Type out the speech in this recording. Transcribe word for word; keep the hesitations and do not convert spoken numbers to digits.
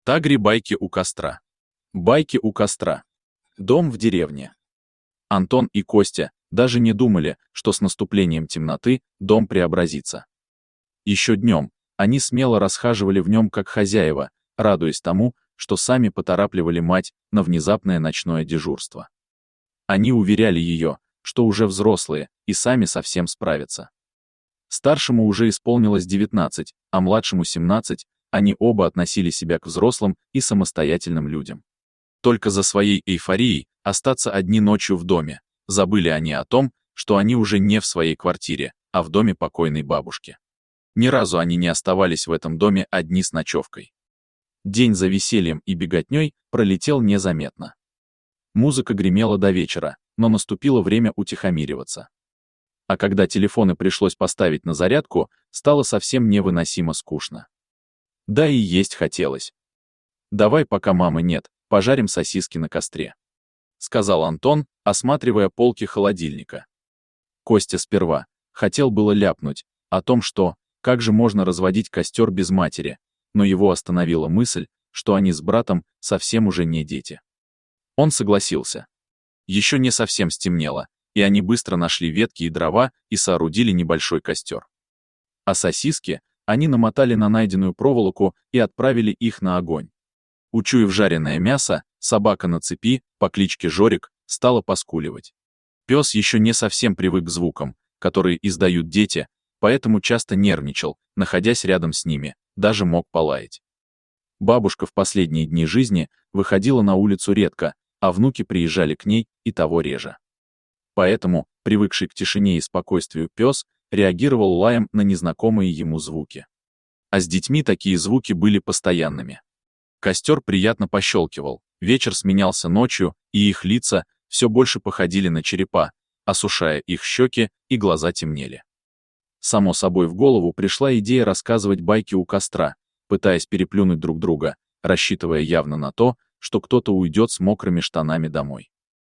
Тагри байки у костра. Байки у костра. Дом в деревне. Антон и Костя даже не думали, что с наступлением темноты дом преобразится. Еще днем они смело расхаживали в нем как хозяева, радуясь тому, что сами поторапливали мать на внезапное ночное дежурство. Они уверяли ее, что уже взрослые и сами совсем справятся. Старшему уже исполнилось девятнадцать, а младшему семнадцать, они оба относили себя к взрослым и самостоятельным людям. Только за своей эйфорией остаться одни ночью в доме, забыли они о том, что они уже не в своей квартире, а в доме покойной бабушки. Ни разу они не оставались в этом доме одни с ночевкой. День за весельем и беготней пролетел незаметно. Музыка гремела до вечера, но наступило время утихомириваться. А когда телефоны пришлось поставить на зарядку, стало совсем невыносимо скучно. Да и есть хотелось. «Давай, пока мамы нет, пожарим сосиски на костре», — сказал Антон, осматривая полки холодильника. Костя сперва хотел было ляпнуть о том, что как же можно разводить костер без матери, но его остановила мысль, что они с братом совсем уже не дети. Он согласился. Еще не совсем стемнело, и они быстро нашли ветки и дрова и соорудили небольшой костер. А сосиски они намотали на найденную проволоку и отправили их на огонь. Учуяв жареное мясо, собака на цепи, по кличке Жорик, стала поскуливать. Пес еще не совсем привык к звукам, которые издают дети, поэтому часто нервничал, находясь рядом с ними, даже мог полаять. Бабушка в последние дни жизни выходила на улицу редко, а внуки приезжали к ней и того реже. Поэтому, привыкший к тишине и спокойствию пес, реагировал лаем на незнакомые ему звуки. А с детьми такие звуки были постоянными. Костер приятно пощелкивал, вечер сменялся ночью, и их лица все больше походили на черепа, осушая их щеки, и глаза темнели. Само собой в голову пришла идея рассказывать байки у костра, пытаясь переплюнуть друг друга, рассчитывая явно на то, что кто-то уйдет с мокрыми штанами домой.